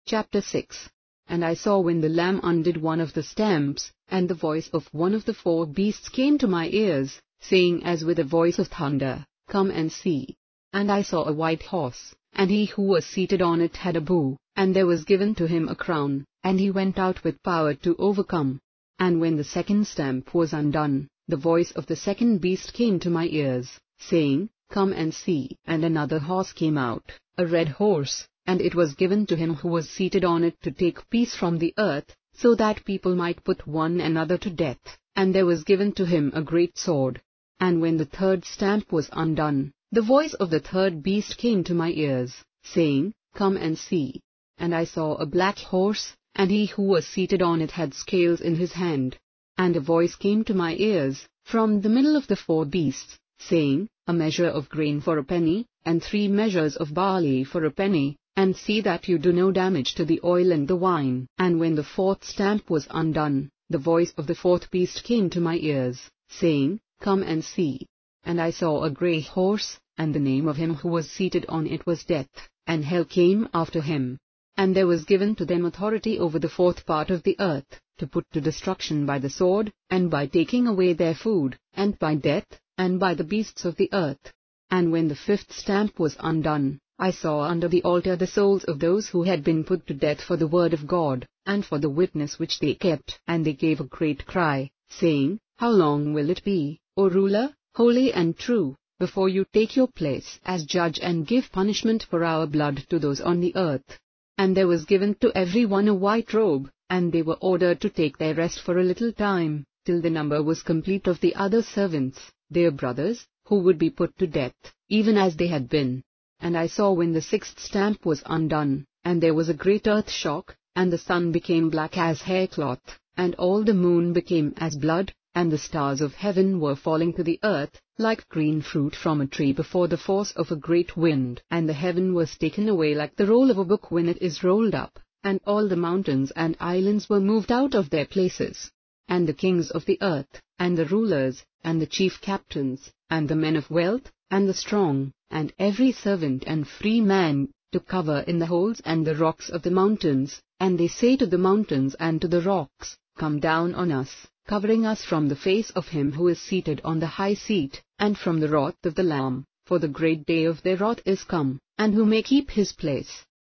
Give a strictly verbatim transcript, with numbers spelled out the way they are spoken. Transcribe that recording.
Chapter six. And I saw when the Lamb undid one of the stamps, and the voice of one of the four beasts came to my ears, saying as with a voice of thunder, Come and see. And I saw a white horse, and he who was seated on it had a bow, and there was given to him a crown, and he went out with power to overcome. And when the second stamp was undone, the voice of the second beast came to my ears, saying, Come and see. And another horse came out, a red horse, and it was given to him who was seated on it to take peace from the earth, so that people might put one another to death. And there was given to him a great sword. And when the third stamp was undone, the voice of the third beast came to my ears, saying, Come and see. And I saw a black horse, and he who was seated on it had scales in his hand. And a voice came to my ears, from the middle of the four beasts, saying, A measure of grain for a penny, and three measures of barley for a penny, and see that you do no damage to the oil and the wine. And when the fourth stamp was undone, the voice of the fourth beast came to my ears, saying, Come and see. And I saw a grey horse, and the name of him who was seated on it was Death, and hell came after him. And there was given to them authority over the fourth part of the earth, to put to destruction by the sword, and by taking away their food, and by death, and by the beasts of the earth. And when the fifth stamp was undone, I saw under the altar the souls of those who had been put to death for the word of God, and for the witness which they kept, and they gave a great cry, saying, How long will it be, O ruler, holy and true, before you take your place as judge and give punishment for our blood to those on the earth? And there was given to every one a white robe, and they were ordered to take their rest for a little time, till the number was complete of the other servants, their brothers, who would be put to death, even as they had been. And I saw when the sixth stamp was undone, and there was a great earth shock, and the sun became black as haircloth, and all the moon became as blood, and the stars of heaven were falling to the earth, like green fruit from a tree before the force of a great wind. And the heaven was taken away like the roll of a book when it is rolled up, and all the mountains and islands were moved out of their places. And the kings of the earth, and the rulers, and the chief captains, and the men of wealth, and the strong, and every servant and free man, took cover in the holes and the rocks of the mountains, and they say to the mountains and to the rocks, Come down on us, covering us from the face of him who is seated on the high seat, and from the wrath of the Lamb, for the great day of their wrath is come, and who may keep his place.